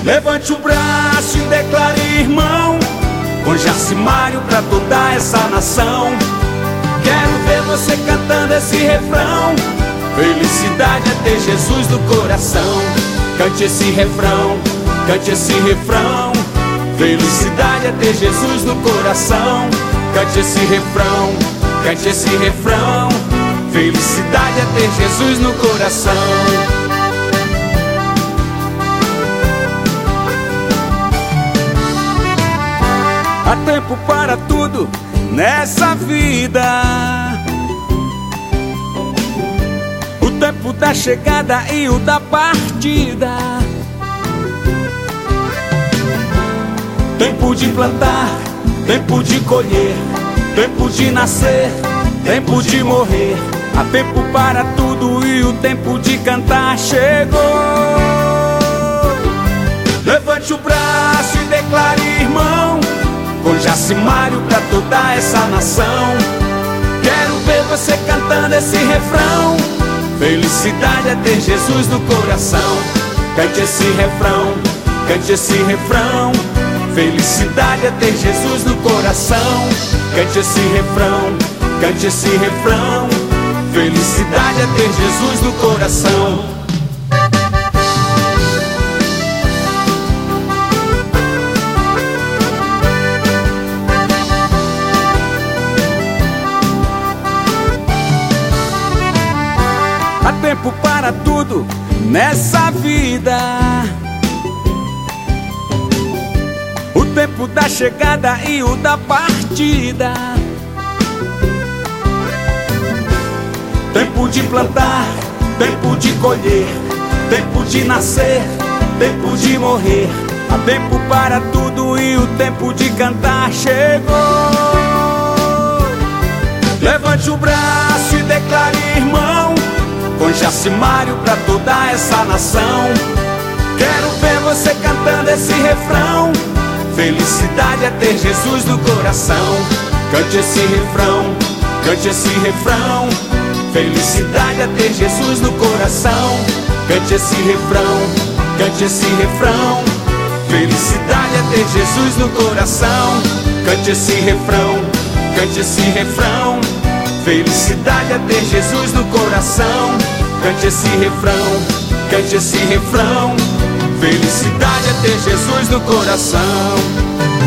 Levante o braço e declare, irmão, com Jacimário pra toda essa nação. Quero ver você cantando esse refrão: felicidade é ter Jesus no coração. Cante esse refrão, cante esse refrão. Felicidade é ter Jesus no coração. Cante esse refrão, cante esse refrão. Felicidade é ter Jesus no coração. Há tempo para tudo nessa vida. O tempo da chegada e o da partida. Tempo de plantar, tempo de colher, tempo de nascer, tempo de morrer. Há tempo para tudo e o tempo de cantar chegou. Levante o braço e declare, irmão, com Jacimário pra toda essa nação. Quero ver você cantando esse refrão: felicidade é ter Jesus no coração. Cante esse refrão, cante esse refrão. Felicidade é ter Jesus no coração. Cante esse refrão, cante esse refrão. Felicidade é ter Jesus no coração. Há tempo para tudo nessa vida. O tempo da chegada e o da partida. Tempo de plantar, tempo de colher, tempo de nascer, tempo de morrer. Há tempo para tudo e o tempo de cantar chegou. Levante o braço e declare, irmão, com Jacimário pra toda essa nação. Quero ver você cantando esse refrão: felicidade é ter Jesus no coração. Cante esse refrão, cante esse refrão. Felicidade é ter Jesus no coração. Cante esse refrão, cante esse refrão. Felicidade é ter Jesus no coração. Cante esse refrão, cante esse refrão. Felicidade é ter Jesus no coração. Cante esse refrão, cante esse refrão. Felicidade é ter Jesus no coração.